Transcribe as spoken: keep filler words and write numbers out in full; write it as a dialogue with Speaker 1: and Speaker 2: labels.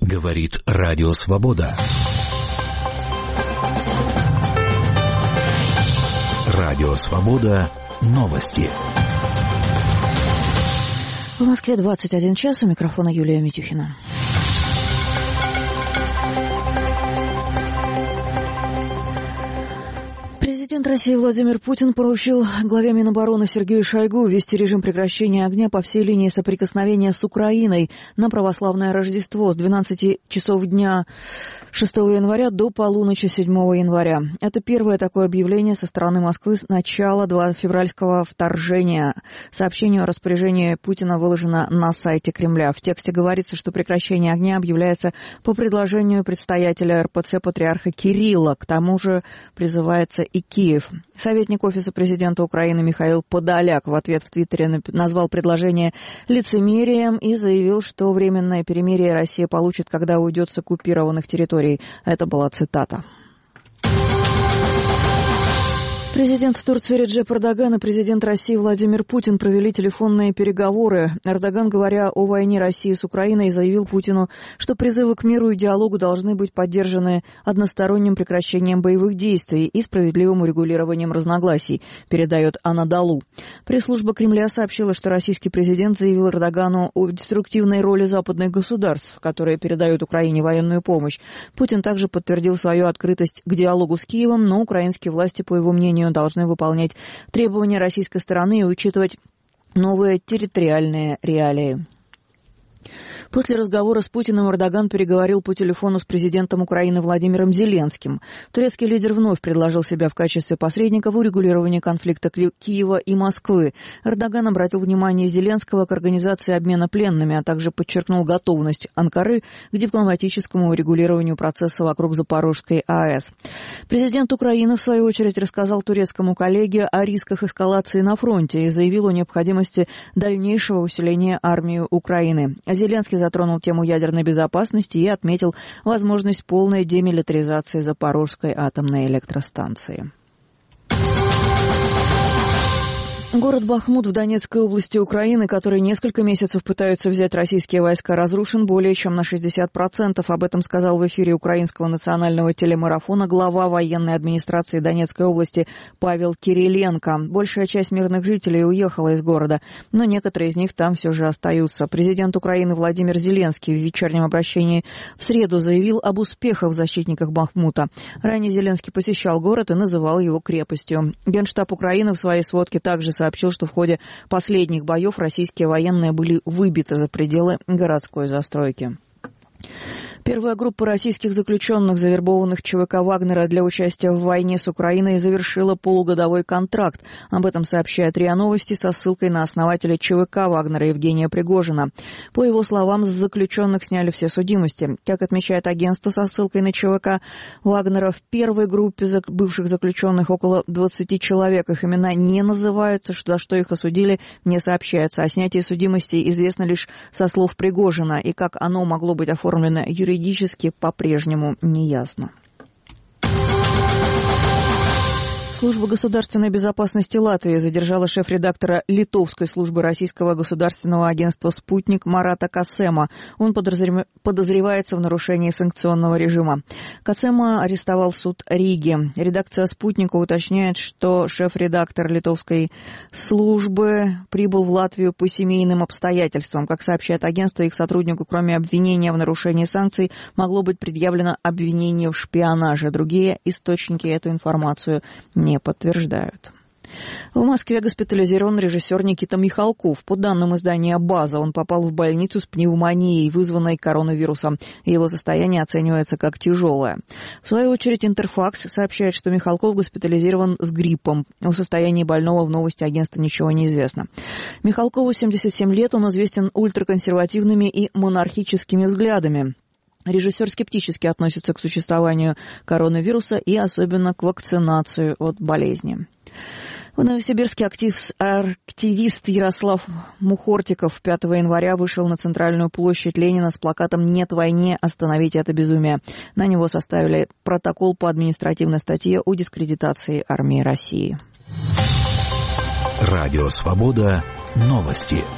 Speaker 1: Говорит Радио Свобода. Радио Свобода. Новости.
Speaker 2: В Москве двадцать один час. У микрофона Юлия Митюхина. Президент России Владимир Путин поручил главе Минобороны Сергею Шойгу ввести режим прекращения огня по всей линии соприкосновения с Украиной на православное Рождество с двенадцати часов дня шестого января до полуночи седьмого января. Это первое такое объявление со стороны Москвы с начала февральского вторжения. Сообщение о распоряжении Путина выложено на сайте Кремля. В тексте говорится, что прекращение огня объявляется по предложению предстоятеля эр пэ цэ патриарха Кирилла. К тому же призывается и Киев. Советник Офиса президента Украины Михаил Подоляк в ответ в Твиттере назвал предложение лицемерием и заявил, что временное перемирие Россия получит, когда уйдет с оккупированных территорий. Это была цитата. Президент Турции Реджеп Эрдоган и президент России Владимир Путин провели телефонные переговоры. Эрдоган, говоря о войне России с Украиной, заявил Путину, что призывы к миру и диалогу должны быть поддержаны односторонним прекращением боевых действий и справедливым урегулированием разногласий, передает Анадолу. Пресс-служба Кремля сообщила, что российский президент заявил Эрдогану о деструктивной роли западных государств, которые передают Украине военную помощь. Путин также подтвердил свою открытость к диалогу с Киевом, но украинские власти, по его мнению, должны выполнять требования российской стороны и учитывать новые территориальные реалии. После разговора с Путиным Эрдоган переговорил по телефону с президентом Украины Владимиром Зеленским. Турецкий лидер вновь предложил себя в качестве посредника в урегулировании конфликта Киева и Москвы. Эрдоган обратил внимание Зеленского к организации обмена пленными, а также подчеркнул готовность Анкары к дипломатическому урегулированию процесса вокруг Запорожской АЭС. Президент Украины, в свою очередь, рассказал турецкому коллеге о рисках эскалации на фронте и заявил о необходимости дальнейшего усиления армии Украины. Зеленский затронул тему ядерной безопасности и отметил возможность полной демилитаризации Запорожской атомной электростанции. Город Бахмут в Донецкой области Украины, который несколько месяцев пытаются взять российские войска, разрушен более чем на шестьдесят процентов. Об этом сказал в эфире Украинского национального телемарафона глава военной администрации Донецкой области Павел Кириленко. Большая часть мирных жителей уехала из города, но некоторые из них там все же остаются. Президент Украины Владимир Зеленский в вечернем обращении в среду заявил об успехах защитников Бахмута. Ранее Зеленский посещал город и называл его крепостью. Генштаб Украины в своей сводке также сообщил, сообщил, что в ходе последних боев российские военные были выбиты за пределы городской застройки. Первая группа российских заключенных, завербованных ЧВК Вагнера для участия в войне с Украиной, завершила полугодовой контракт. Об этом сообщает РИА Новости со ссылкой на основателя ЧВК Вагнера Евгения Пригожина. По его словам, с заключенных сняли все судимости. Как отмечает агентство со ссылкой на ЧВК Вагнера, в первой группе бывших заключенных около двадцати человек. Их имена не называются, за что их осудили, не сообщается. О снятии судимости известно лишь со слов Пригожина, и как оно могло быть оформлено юридически, Юридически по-прежнему не ясно. Служба государственной безопасности Латвии задержала шеф-редактора литовской службы российского государственного агентства «Спутник» Марата Касема. Он подозревается в нарушении санкционного режима. Касема арестовал суд Риги. Редакция «Спутника» уточняет, что шеф-редактор литовской службы прибыл в Латвию по семейным обстоятельствам. Как сообщает агентство, их сотруднику, кроме обвинения в нарушении санкций, могло быть предъявлено обвинение в шпионаже. Другие источники эту информацию не не подтверждают. В Москве госпитализирован режиссер Никита Михалков. По данным издания «База», он попал в больницу с пневмонией, вызванной коронавирусом. Его состояние оценивается как тяжелое. В свою очередь Интерфакс сообщает, что Михалков госпитализирован с гриппом. О состоянии больного в новости агентства ничего не известно. Михалкову семьдесят семь лет, он известен ультраконсервативными и монархическими взглядами. Режиссер скептически относится к существованию коронавируса и особенно к вакцинации от болезни. В Новосибирске актив, активист Ярослав Мухортиков пятого января вышел на центральную площадь Ленина с плакатом «Нет войне, остановите это безумие». На него составили протокол по административной статье о дискредитации армии России.
Speaker 1: Радио «Свобода». Новости.